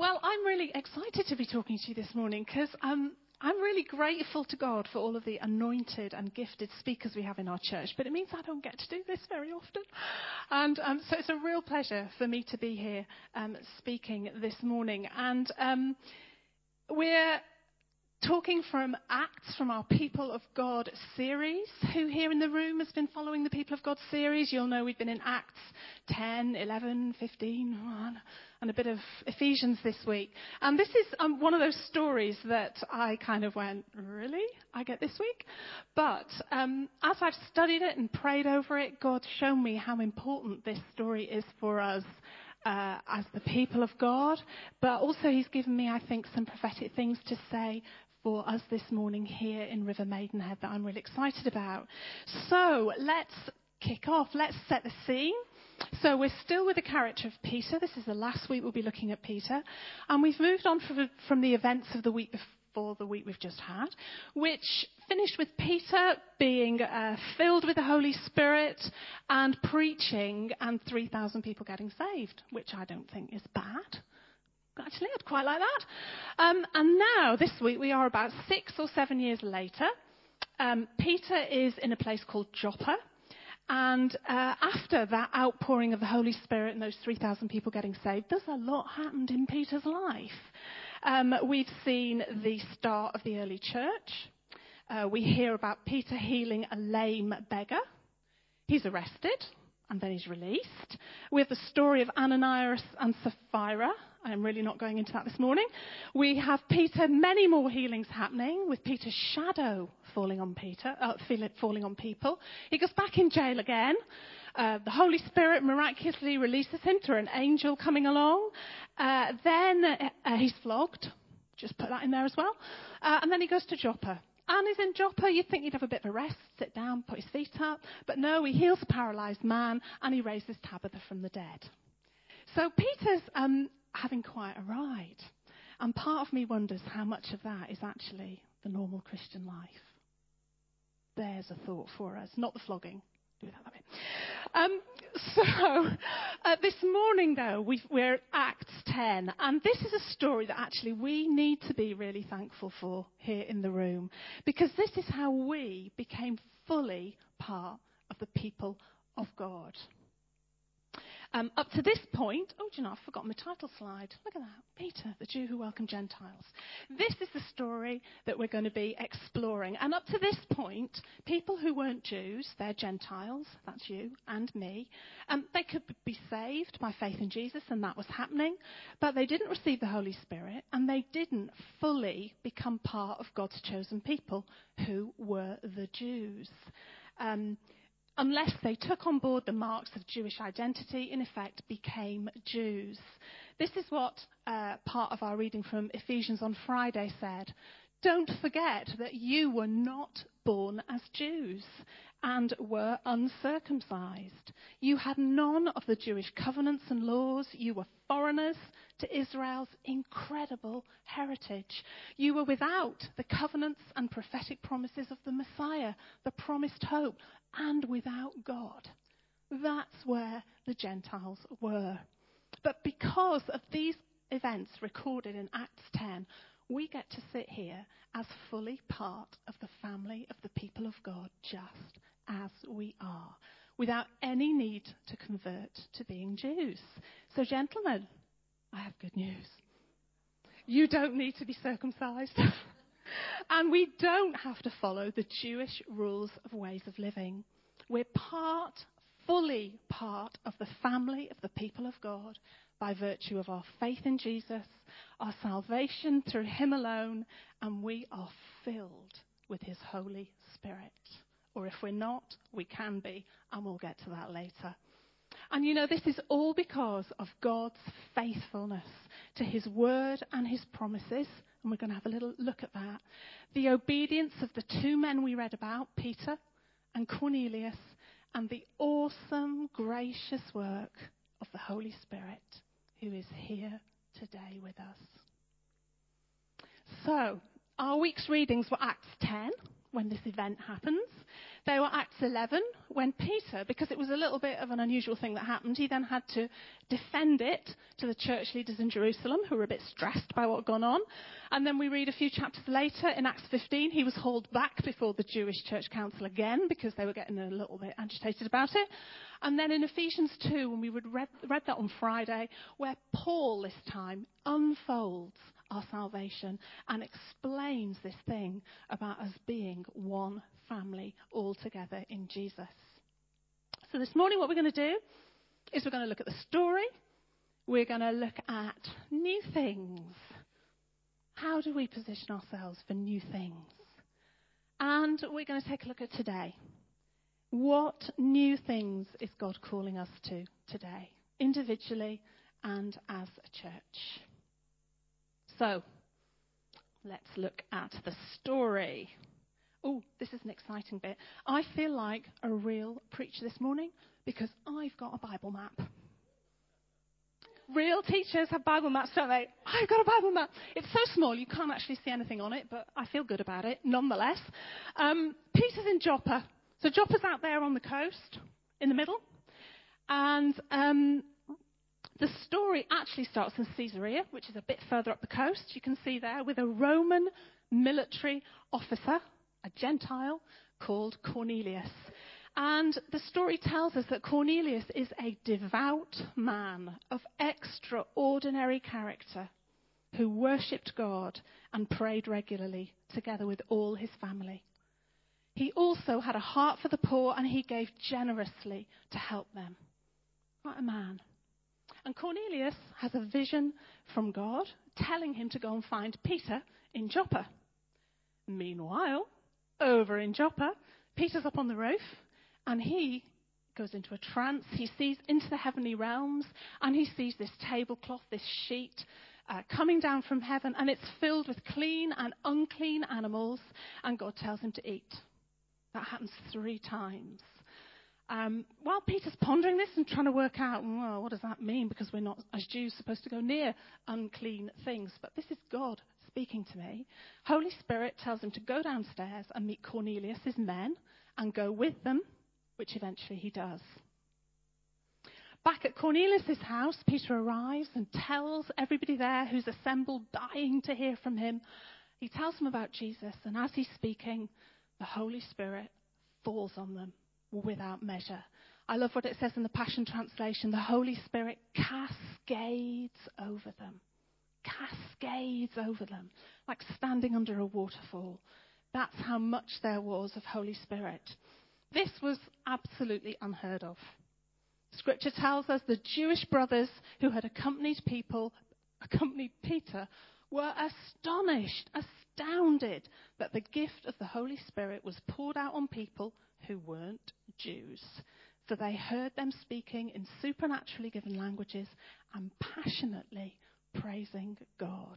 Well, I'm really excited to be talking to you this morning because I'm really grateful to God for all of the anointed and gifted speakers we have in our church, but it means I don't get to do this very often. And so it's a real pleasure for me to be here speaking this morning. And we're talking from Acts, from our People of God series. Who here in the room has been following the People of God series? You'll know we've been in Acts 10, 11, 15, and a bit of Ephesians this week. And this is one of those stories that I kind of went, really? I get this week? But as I've studied it and prayed over it, God's shown me how important this story is for us as the people of God. But also he's given me, I think, some prophetic things to say for us this morning here in River Maidenhead that I'm really excited about. So let's kick off. Let's set the scene. So we're still with the character of Peter. This is the last week we'll be looking at Peter. And we've moved on from the events of the week before the week we've just had, which finished with Peter being filled with the Holy Spirit and preaching and 3,000 people getting saved, which I don't think is bad. Actually, I'd quite like that. And now, this week, we are about 6 or 7 years later. Peter is in a place called Joppa. And after that outpouring of the Holy Spirit and those 3,000 people getting saved, there's a lot happened in Peter's life. We've seen the start of the early church. We hear about Peter healing a lame beggar. He's arrested, and then he's released. We have the story of Ananias and Sapphira. I'm really not going into that this morning. We have Peter, many more healings happening, with Peter's shadow falling on people. He goes back in jail again. The Holy Spirit miraculously releases him through an angel coming along. Then he's flogged. Just put that in there as well. And then he goes to Joppa. And he's in Joppa. You'd think he'd have a bit of a rest, sit down, put his feet up. But no, he heals a paralysed man and he raises Tabitha from the dead. So Peter's having quite a ride. And part of me wonders how much of that is actually the normal Christian life. There's a thought for us. Not the flogging. Do that way. This morning, though, we're at Acts 10. And this is a story that actually we need to be really thankful for here in the room. Because this is how we became fully part of the people of God. Up to this point, I've forgotten the title slide. Look at that. Peter, the Jew who welcomed Gentiles. This is the story that we're going to be exploring. And up to this point, people who weren't Jews, they're Gentiles, that's you and me, they could be saved by faith in Jesus, and that was happening. But they didn't receive the Holy Spirit, and they didn't fully become part of God's chosen people, who were the Jews. Unless they took on board the marks of Jewish identity, in effect became Jews. This is what part of our reading from Ephesians on Friday said. Don't forget that you were not born as Jews and were uncircumcised. You had none of the Jewish covenants and laws. You were foreigners to Israel's incredible heritage. You were without the covenants and prophetic promises of the Messiah, the promised hope, and without God. That's where the Gentiles were. But because of these events recorded in Acts 10, we get to sit here as fully part of the family of the people of God, just as we are, without any need to convert to being Jews. So, gentlemen, I have good news. You don't need to be circumcised. And we don't have to follow the Jewish rules of ways of living. We're fully part of the family of the people of God by virtue of our faith in Jesus, our salvation through him alone, and we are filled with his Holy Spirit. Or if we're not, we can be, and we'll get to that later. And this is all because of God's faithfulness to his word and his promises. And we're going to have a little look at that. The obedience of the two men we read about, Peter and Cornelius, and the awesome, gracious work of the Holy Spirit, who is here today with us. So, our week's readings were Acts 10, when this event happens. They were Acts 11 when Peter, because it was a little bit of an unusual thing that happened, he then had to defend it to the church leaders in Jerusalem who were a bit stressed by what had gone on. And then we read a few chapters later in Acts 15, he was hauled back before the Jewish Church Council again because they were getting a little bit agitated about it. And then in Ephesians 2, when we read that on Friday, where Paul this time unfolds our salvation and explains this thing about us being one family all together in Jesus. So this morning what we're going to do is we're going to look at the story. We're going to look at new things. How do we position ourselves for new things? And we're going to take a look at today. What new things is God calling us to today, individually and as a church? So, let's look at the story. Oh, this is an exciting bit. I feel like a real preacher this morning because I've got a Bible map. Real teachers have Bible maps, don't they? I've got a Bible map. It's so small you can't actually see anything on it, but I feel good about it nonetheless. Peter's in Joppa. So Joppa's out there on the coast in the middle. And the story actually starts in Caesarea, which is a bit further up the coast. You can see there with a Roman military officer, a Gentile, called Cornelius. And the story tells us that Cornelius is a devout man of extraordinary character who worshipped God and prayed regularly together with all his family. He also had a heart for the poor and he gave generously to help them. What a man. And Cornelius has a vision from God telling him to go and find Peter in Joppa. Meanwhile, over in Joppa, Peter's up on the roof and he goes into a trance. He sees into the heavenly realms and he sees this tablecloth, this sheet coming down from heaven, and it's filled with clean and unclean animals, and God tells him to eat. That happens 3 times. While Peter's pondering this and trying to work out, well, what does that mean? Because we're not, as Jews, supposed to go near unclean things. But this is God speaking to me. Holy Spirit tells him to go downstairs and meet Cornelius' men and go with them, which eventually he does. Back at Cornelius' house, Peter arrives and tells everybody there who's assembled, dying to hear from him. He tells them about Jesus, and as he's speaking, the Holy Spirit falls on them without measure. I love what it says in the Passion Translation. The Holy Spirit cascades over them. Cascades over them. Like standing under a waterfall. That's how much there was of Holy Spirit. This was absolutely unheard of. Scripture tells us the Jewish brothers who had accompanied Peter were astonished, astounded that the gift of the Holy Spirit was poured out on people who weren't Jews. For they heard them speaking in supernaturally given languages and passionately praising God.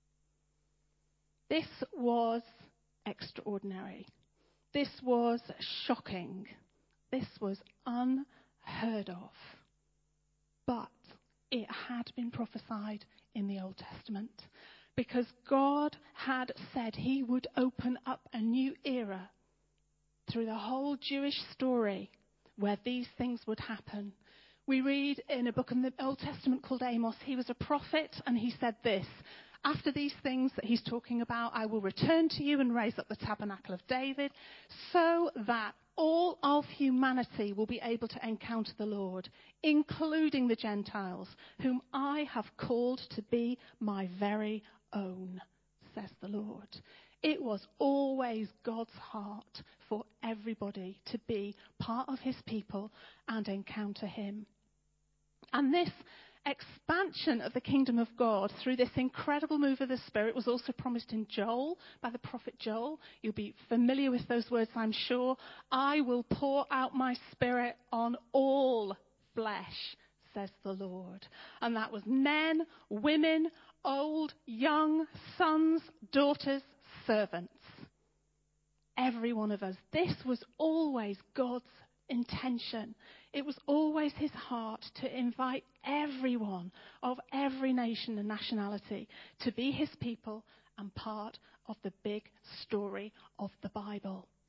This was extraordinary. This was shocking. This was unheard of. But it had been prophesied in the Old Testament, because God had said he would open up a new era through the whole Jewish story where these things would happen. We read in a book in the Old Testament called Amos, he was a prophet, and he said this: after these things that he's talking about, I will return to you and raise up the tabernacle of David, so that all of humanity will be able to encounter the Lord, including the Gentiles, whom I have called to be my very own, says the Lord. It was always God's heart for everybody to be part of his people and encounter him. And this expansion of the kingdom of God through this incredible move of the Spirit was also promised in Joel, by the prophet Joel. You'll be familiar with those words, I'm sure. I will pour out my Spirit on all flesh, says the Lord. And that was men, women, old, young, sons, daughters, servants. Every one of us. This was always God's intention. It was always his heart to invite everyone of every nation and nationality to be his people and part of the big story of the Bible.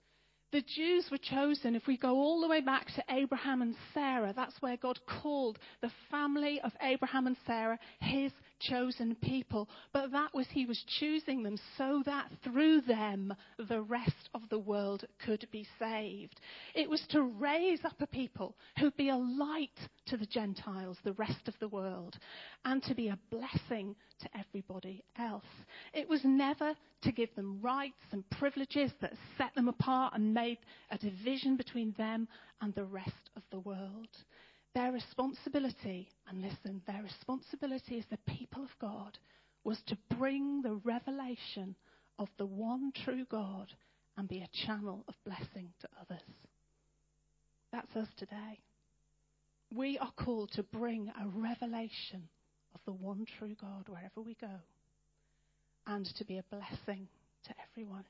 The Jews were chosen. If we go all the way back to Abraham and Sarah, that's where God called the family of Abraham and Sarah his chosen people. But that was, he was choosing them so that through them the rest of the world could be saved. It was to raise up a people who'd be a light to the Gentiles, the rest of the world, and to be a blessing to everybody else. It was never to give them rights and privileges that set them apart and made a division between them and the rest of the world. Their responsibility, and listen, their responsibility as the people of God was to bring the revelation of the one true God and be a channel of blessing to others. That's us today. We are called to bring a revelation of the one true God wherever we go and to be a blessing to everyone.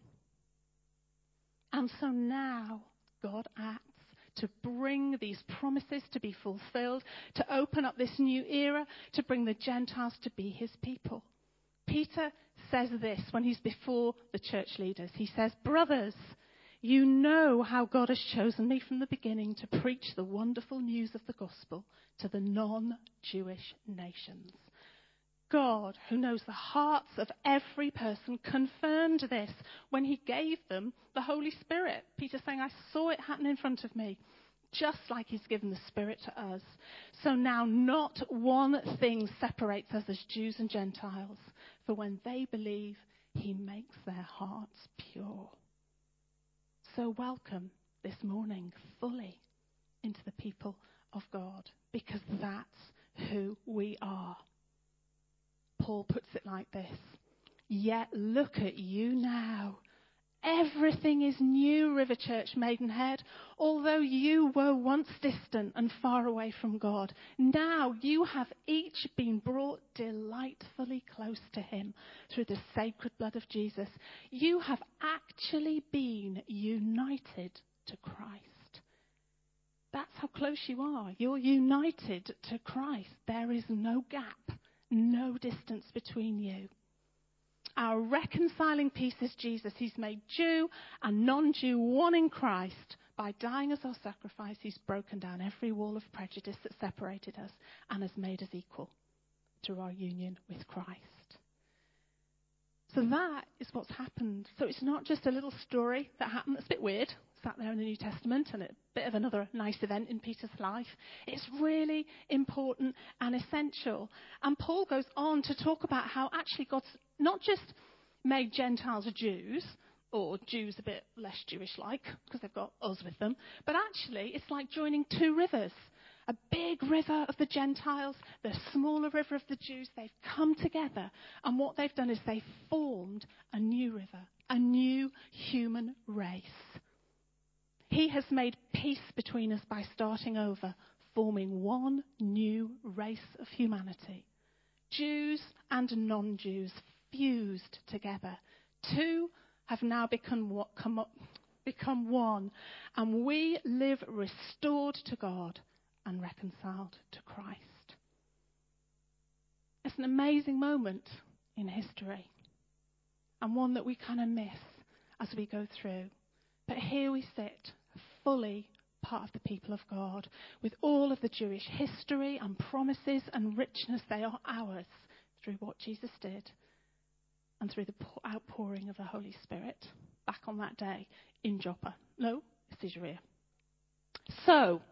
And so now God acts to bring these promises to be fulfilled, to open up this new era, to bring the Gentiles to be his people. Peter says this when he's before the church leaders. He says, "Brothers, you know how God has chosen me from the beginning to preach the wonderful news of the gospel to the non-Jewish nations. God, who knows the hearts of every person, confirmed this when he gave them the Holy Spirit." Peter's saying, I saw it happen in front of me, just like he's given the Spirit to us. So now not one thing separates us as Jews and Gentiles, for when they believe, he makes their hearts pure. So welcome this morning fully into the people of God, because that's who we are. Paul puts it like this: "Yet look at you now. Everything is new, River Church Maidenhead. Although you were once distant and far away from God, now you have each been brought delightfully close to him through the sacred blood of Jesus. You have actually been united to Christ." That's how close you are. You're united to Christ. There is no gap, no distance between you. Our reconciling peace is Jesus. He's made Jew and non-Jew one in Christ. By dying as our sacrifice, he's broken down every wall of prejudice that separated us and has made us equal through our union with Christ. So that is what's happened. So it's not just a little story that happened that's a bit weird, sat there in the New Testament, and a bit of another nice event in Peter's life. It's really important and essential. And Paul goes on to talk about how actually God's not just made Gentiles Jews, or Jews a bit less Jewish-like, because they've got us with them, but actually it's like joining two rivers. A big river of the Gentiles, the smaller river of the Jews. They've come together, and what they've done is they've formed a new river, a new human race. He has made peace between us by starting over, forming one new race of humanity. Jews and non-Jews fused together. Two have now become one, and we live restored to God and reconciled to Christ. It's an amazing moment in history, and one that we kind of miss as we go through. But here we sit, fully part of the people of God, with all of the Jewish history and promises and richness. They are ours through what Jesus did and through the outpouring of the Holy Spirit back on that day in Joppa. No, Caesarea. So,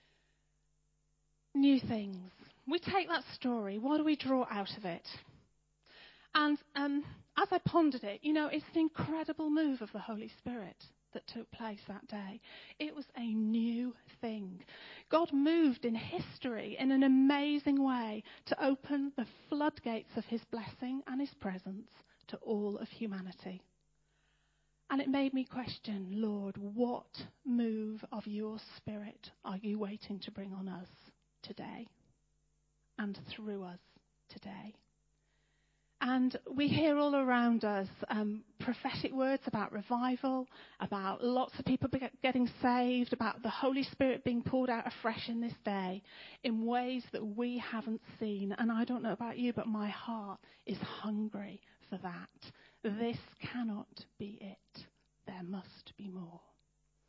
new things. We take that story. What do we draw out of it? And as I pondered it, it's an incredible move of the Holy Spirit that took place that day. It was a new thing. God moved in history in an amazing way to open the floodgates of his blessing and his presence to all of humanity. And it made me question, Lord, what move of your Spirit are you waiting to bring on us today and through us today? And we hear all around us prophetic words about revival, about lots of people getting saved, about the Holy Spirit being poured out afresh in this day in ways that we haven't seen. And I don't know about you, but my heart is hungry for that. This cannot be it. There must be more.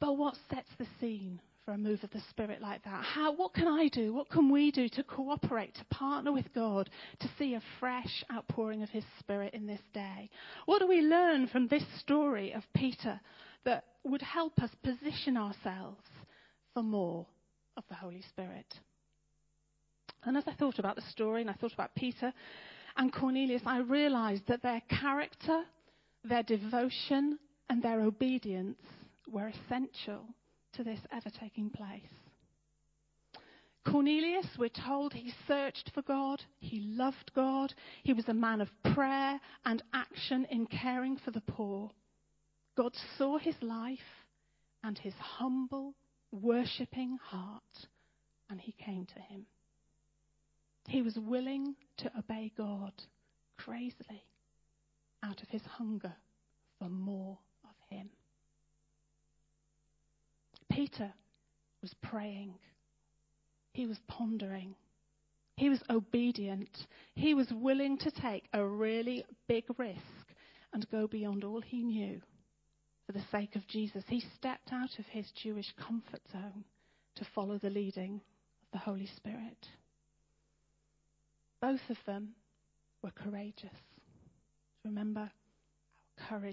But what sets the scene for a move of the Spirit like that? What can I do? What can we do to cooperate, to partner with God, to see a fresh outpouring of his Spirit in this day? What do we learn from this story of Peter that would help us position ourselves for more of the Holy Spirit? And as I thought about the story and I thought about Peter and Cornelius, I realised that their character, their devotion and their obedience were essential to this ever taking place. Cornelius, we're told, he searched for God, he loved God, he was a man of prayer and action in caring for the poor. God saw his life and his humble, worshipping heart, and he came to him. He was willing to obey God crazily out of his hunger for more of him. Peter was praying. He was pondering. He was obedient. He was willing to take a really big risk and go beyond all he knew for the sake of Jesus. He stepped out of his Jewish comfort zone to follow the leading of the Holy Spirit. Both of them were courageous. Remember our courage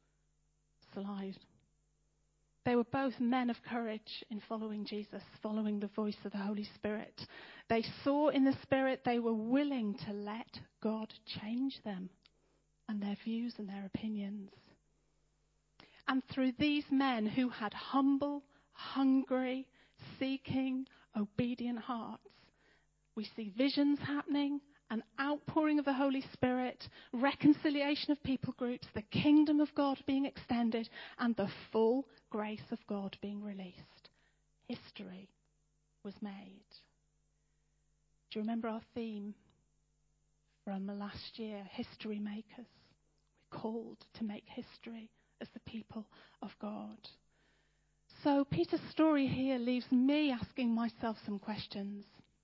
slide. They were both men of courage in following Jesus, following the voice of the Holy Spirit. They saw in the Spirit, they were willing to let God change them and their views and their opinions. And through these men who had humble, hungry, seeking, obedient hearts, we see visions happening, an outpouring of the Holy Spirit, reconciliation of people groups, the kingdom of God being extended, and the full grace of God being released. History was made. Do you remember our theme from last year? History makers. We're called to make history as the people of God. So Peter's story here leaves me asking myself some questions.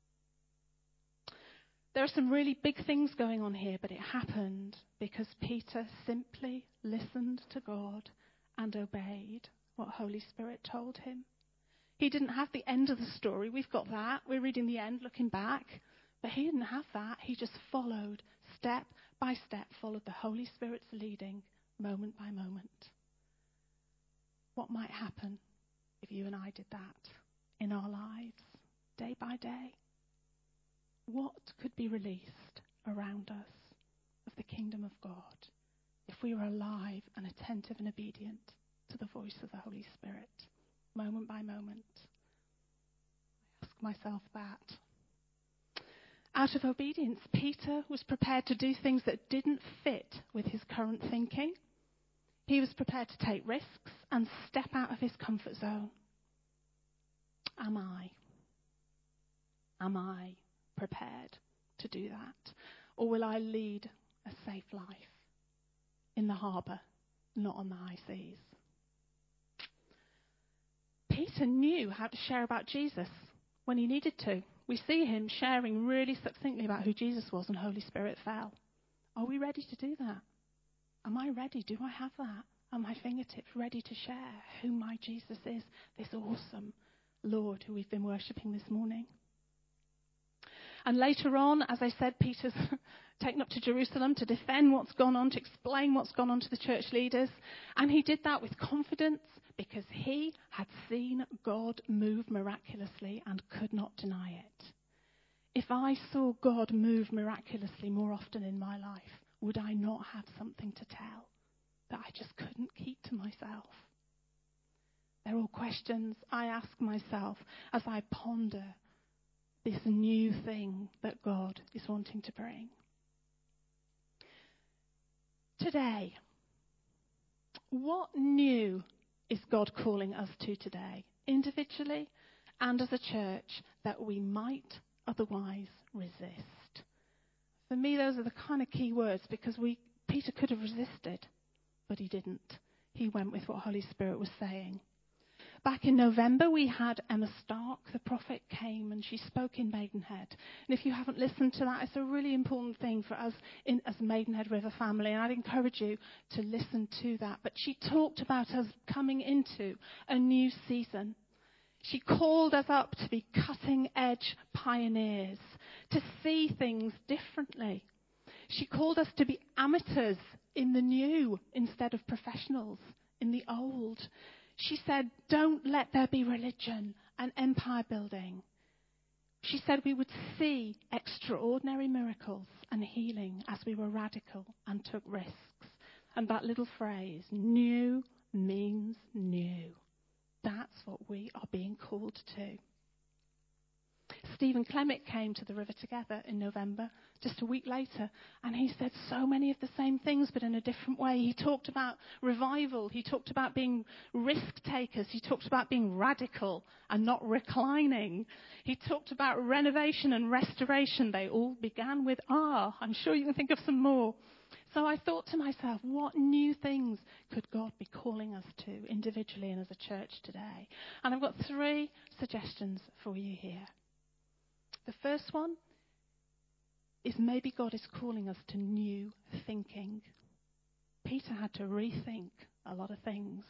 There are some really big things going on here, but it happened because Peter simply listened to God and obeyed what Holy Spirit told him. He didn't have the end of the story. We've got that. We're reading the end, looking back. But he didn't have that. He just followed, step by step, followed the Holy Spirit's leading, moment by moment. What might happen if you and I did that in our lives, day by day? What could be released around us of the kingdom of God if we were alive and attentive and obedient to the voice of the Holy Spirit, moment by moment? I ask myself that. Out of obedience, Peter was prepared to do things that didn't fit with his current thinking. He was prepared to take risks and step out of his comfort zone. Am I? Am I prepared to do that? Or will I lead a safe life in the harbour, not on the high seas? Peter knew how to share about Jesus when he needed to. We see him sharing really succinctly about who Jesus was, and Holy Spirit fell. Are we ready to do that? Am I ready? Do I have that at my fingertips, ready to share who my Jesus is, this awesome Lord who we've been worshipping this morning? And later on, as I said, Peter's taken up to Jerusalem to defend what's gone on, to explain what's gone on to the church leaders. And he did that with confidence because he had seen God move miraculously and could not deny it. If I saw God move miraculously more often in my life, would I not have something to tell that I just couldn't keep to myself? They're all questions I ask myself as I ponder this new thing that God is wanting to bring. Today, what new is God calling us to today, individually and as a church, that we might otherwise resist? For me, those are the kind of key words, because Peter could have resisted, but he didn't. He went with what Holy Spirit was saying. Back in November, we had Emma Stark, the prophet, came and she spoke in Maidenhead. And if you haven't listened to that, it's a really important thing for us as a Maidenhead River family. And I'd encourage you to listen to that. But she talked about us coming into a new season. She called us up to be cutting-edge pioneers, to see things differently. She called us to be amateurs in the new instead of professionals in the old. She said, don't let there be religion and empire building. She said we would see extraordinary miracles and healing as we were radical and took risks. And that little phrase, new means new. That's what we are being called to. Stephen Clemmett came to the River Together in November, just a week later, and he said so many of the same things, but in a different way. He talked about revival. He talked about being risk takers. He talked about being radical and not reclining. He talked about renovation and restoration. They all began with R. I'm sure you can think of some more. So I thought to myself, what new things could God be calling us to individually and as a church today? And I've got 3 suggestions for you here. The first one is maybe God is calling us to new thinking. Peter had to rethink a lot of things.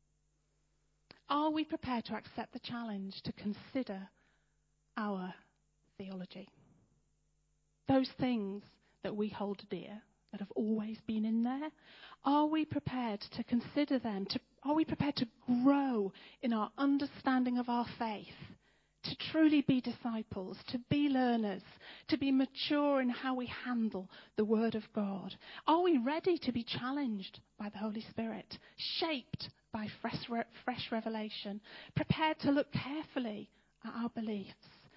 Are we prepared to accept the challenge to consider our theology? Those things that we hold dear, that have always been in there, are we prepared to consider them? Are we prepared to grow in our understanding of our faith? To truly be disciples, to be learners, to be mature in how we handle the Word of God? Are we ready to be challenged by the Holy Spirit, shaped by fresh revelation, prepared to look carefully at our beliefs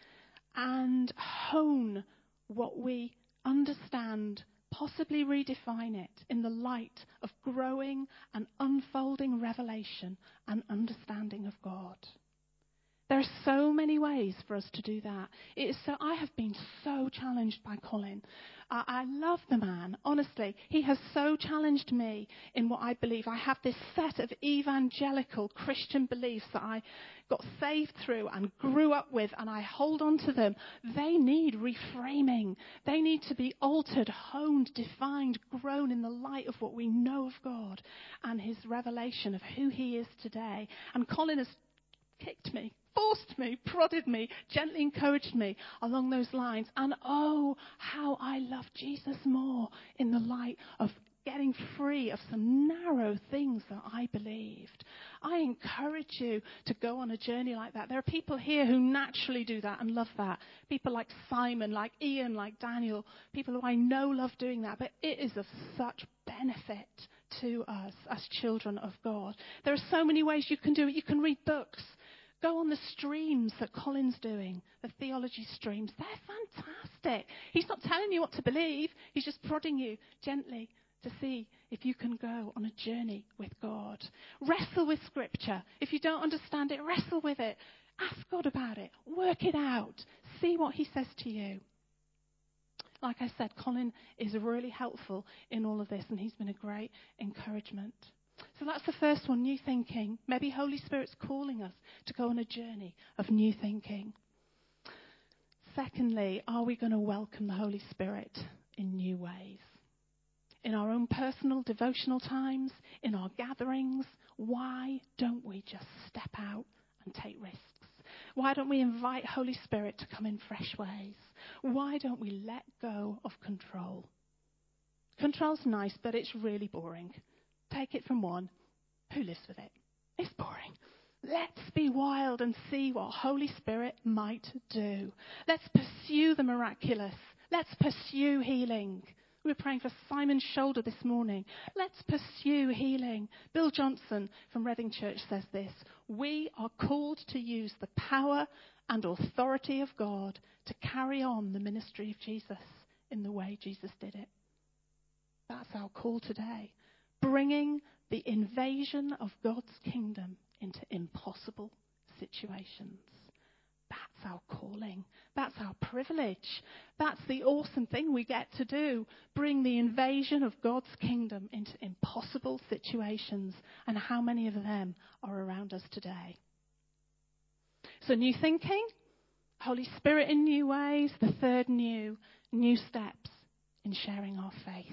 and hone what we understand, possibly redefine it in the light of growing and unfolding revelation and understanding of God? There are so many ways for us to do that. I have been so challenged by Colin. I love the man, honestly. He has so challenged me in what I believe. I have this set of evangelical Christian beliefs that I got saved through and grew up with, and I hold on to them. They need reframing. They need to be altered, honed, defined, grown in the light of what we know of God and his revelation of who he is today. And Colin has kicked me, forced me, prodded me, gently encouraged me along those lines. And oh, how I love Jesus more in the light of getting free of some narrow things that I believed. I encourage you to go on a journey like that. There are people here who naturally do that and love that. People like Simon, like Ian, like Daniel, people who I know love doing that. But it is of such benefit to us as children of God. There are so many ways you can do it. You can read books. Go on the streams that Colin's doing, the theology streams. They're fantastic. He's not telling you what to believe. He's just prodding you gently to see if you can go on a journey with God. Wrestle with Scripture. If you don't understand it, wrestle with it. Ask God about it. Work it out. See what he says to you. Like I said, Colin is really helpful in all of this, and he's been a great encouragement. So that's the first one, new thinking. Maybe Holy Spirit's calling us to go on a journey of new thinking. Secondly, are we going to welcome the Holy Spirit in new ways? In our own personal devotional times, in our gatherings, why don't we just step out and take risks? Why don't we invite Holy Spirit to come in fresh ways? Why don't we let go of control? Control's nice, but it's really boring. Take it from one who lives with it. It's boring. Let's be wild and see what Holy Spirit might do. Let's pursue the miraculous. Let's pursue healing. We were praying for Simon's shoulder this morning. Let's pursue healing. Bill Johnson from Reading Church says this: we are called to use the power and authority of God to carry on the ministry of Jesus in the way Jesus did it. That's our call today. Bringing the invasion of God's kingdom into impossible situations. That's our calling. That's our privilege. That's the awesome thing we get to do. Bring the invasion of God's kingdom into impossible situations. And how many of them are around us today? So new thinking, Holy Spirit in new ways. The third new steps in sharing our faith.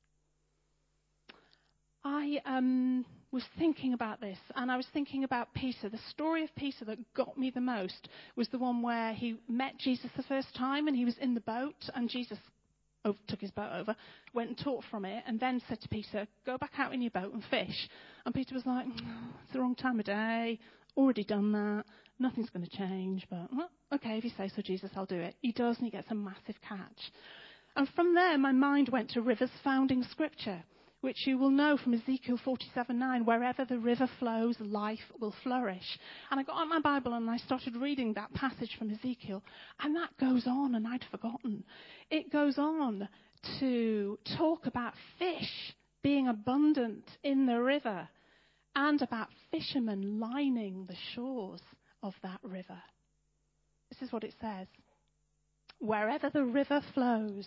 I was thinking about this, and I was thinking about Peter. The story of Peter that got me the most was the one where he met Jesus the first time, and he was in the boat, and Jesus took his boat over, went and taught from it, and then said to Peter, go back out in your boat and fish. And Peter was like, it's the wrong time of day, already done that, nothing's going to change, but well, okay, if you say so, Jesus, I'll do it. He does, and he gets a massive catch. And from there, my mind went to rivers found in Scripture, which you will know from Ezekiel 47:9, wherever the river flows, life will flourish. And I got out my Bible and I started reading that passage from Ezekiel, and that goes on, and I'd forgotten. It goes on to talk about fish being abundant in the river and about fishermen lining the shores of that river. This is what it says. Wherever the river flows,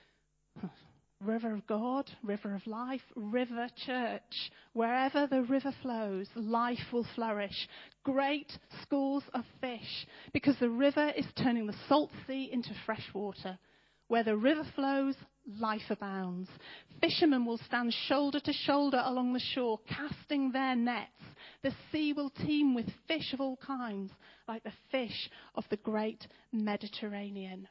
river of God, river of life, river church. Wherever the river flows, life will flourish. Great schools of fish, because the river is turning the salt sea into fresh water. Where the river flows, life abounds. Fishermen will stand shoulder to shoulder along the shore, casting their nets. The sea will teem with fish of all kinds, like the fish of the great Mediterranean.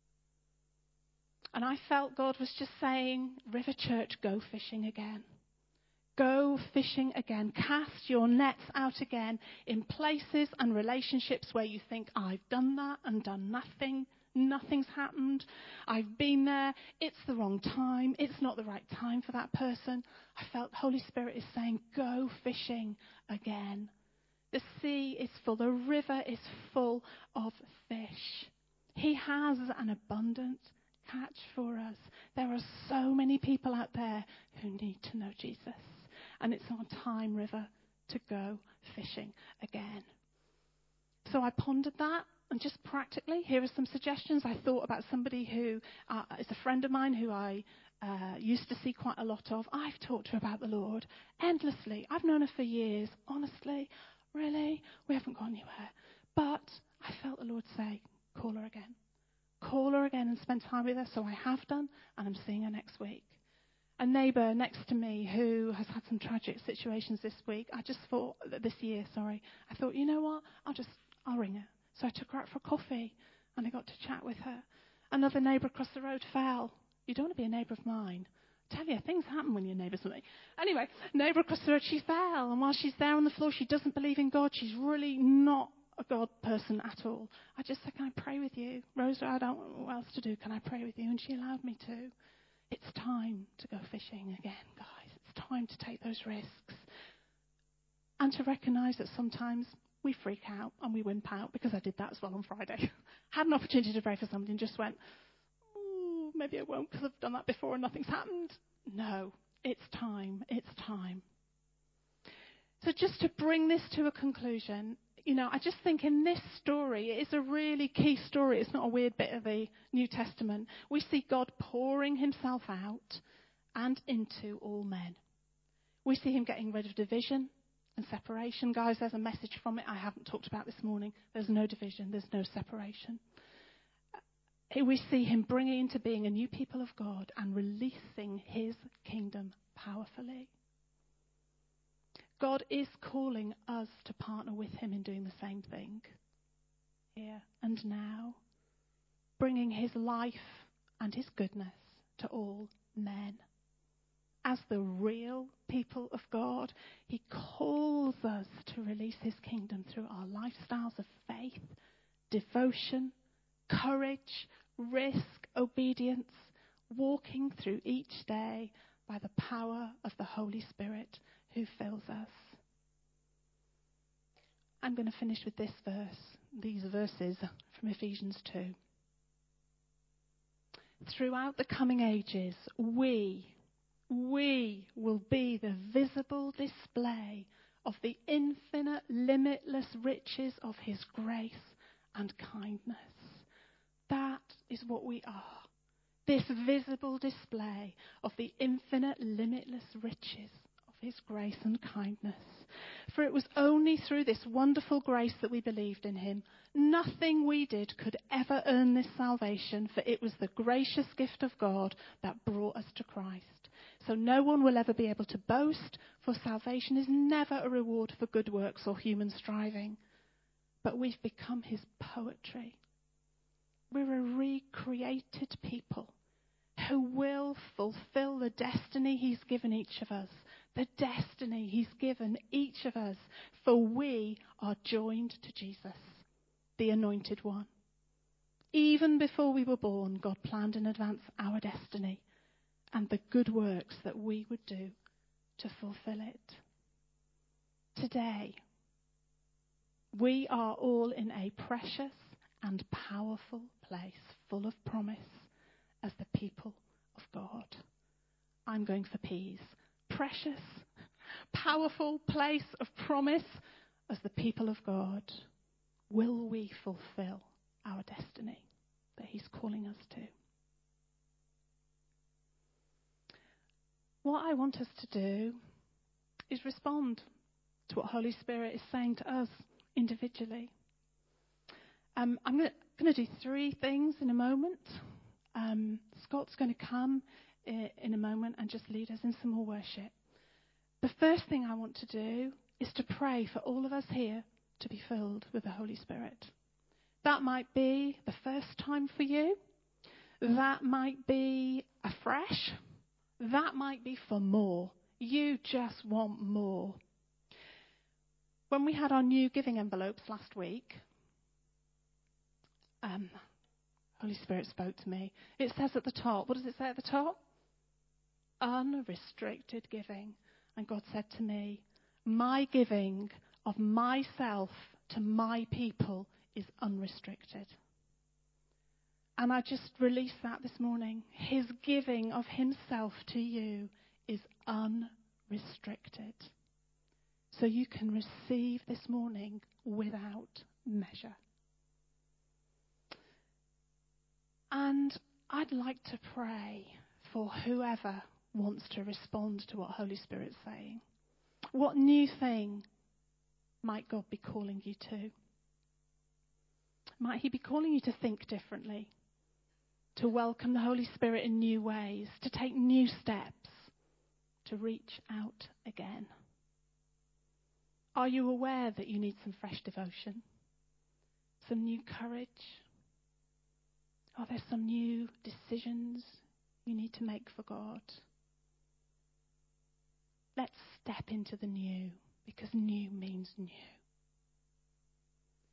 And I felt God was just saying, River Church, go fishing again. Go fishing again. Cast your nets out again in places and relationships where you think, I've done that and done nothing. Nothing's happened. I've been there. It's the wrong time. It's not the right time for that person. I felt the Holy Spirit is saying, go fishing again. The sea is full. The river is full of fish. He has an abundant catch for us. There are so many people out there who need to know Jesus. And it's our time, River, to go fishing again. So I pondered that, and just practically, here are some suggestions. I thought about somebody who is a friend of mine who I used to see quite a lot of. I've talked to her about the Lord endlessly. I've known her for years. Honestly, really, we haven't gone anywhere. But I felt the Lord say, call her again. Call her again and spend time with her. So I have done, and I'm seeing her next week. A neighbour next to me who has had some tragic situations this year. I thought, you know what? I'll ring her. So I took her out for coffee, and I got to chat with her. Another neighbour across the road fell. You don't want to be a neighbour of mine. I tell you, things happen when you're neighbours with me. Anyway, neighbour across the road, she fell, and while she's there on the floor, she doesn't believe in God. She's really not a God person at all. I just said, can I pray with you? Rosa, I don't know what else to do. Can I pray with you? And she allowed me to. It's time to go fishing again, guys. It's time to take those risks. And to recognise that sometimes we freak out and we wimp out, because I did that as well on Friday. Had an opportunity to pray for somebody and just went, oh, maybe I won't because I've done that before and nothing's happened. No, it's time. It's time. So just to bring this to a conclusion, I just think in this story, it is a really key story. It's not a weird bit of the New Testament. We see God pouring himself out and into all men. We see him getting rid of division and separation. Guys, there's a message from it I haven't talked about this morning. There's no division. There's no separation. We see him bringing into being a new people of God and releasing his kingdom powerfully. God is calling us to partner with him in doing the same thing here and now, bringing his life and his goodness to all men. As the real people of God, he calls us to release his kingdom through our lifestyles of faith, devotion, courage, risk, obedience, walking through each day by the power of the Holy Spirit who fills us. I'm going to finish with these verses from Ephesians 2. Throughout the coming ages, we will be the visible display of the infinite, limitless riches of his grace and kindness. That is what we are. This visible display of the infinite, limitless riches of his grace and kindness. For it was only through this wonderful grace that we believed in him. Nothing we did could ever earn this salvation, for it was the gracious gift of God that brought us to Christ. So no one will ever be able to boast, for salvation is never a reward for good works or human striving. But we've become his poetry. We're a recreated people who will fulfill the destiny he's given each of us. The destiny he's given each of us. For we are joined to Jesus, the Anointed One. Even before we were born, God planned in advance our destiny and the good works that we would do to fulfill it. Today, we are all in a precious and powerful place, full of promise, as the people of God. I'm going for P's. Precious, powerful place of promise as the people of God. Will we fulfill our destiny that he's calling us to? What I want us to do is respond to what Holy Spirit is saying to us individually. I'm going to do three things in a moment. Scott's going to come in a moment and just lead us in some more worship. The first thing I want to do is to pray for all of us here to be filled with the Holy Spirit. That might be the first time for you. That might be afresh. That might be for more. You just want more. When we had our new giving envelopes last week, Holy Spirit spoke to me. It says at the top, what does it say at the top? Unrestricted giving. And God said to me, my giving of myself to my people is unrestricted. And I just released that this morning. His giving of himself to you is unrestricted. So you can receive this morning without measure. And I'd like to pray for whoever wants to respond to what Holy Spirit's saying. What new thing might God be calling you to? Might he be calling you to think differently, to welcome the Holy Spirit in new ways, to take new steps, to reach out again? Are you aware that you need some fresh devotion, some new courage? Are there some new decisions you need to make for God? Let's step into the new, because new means new.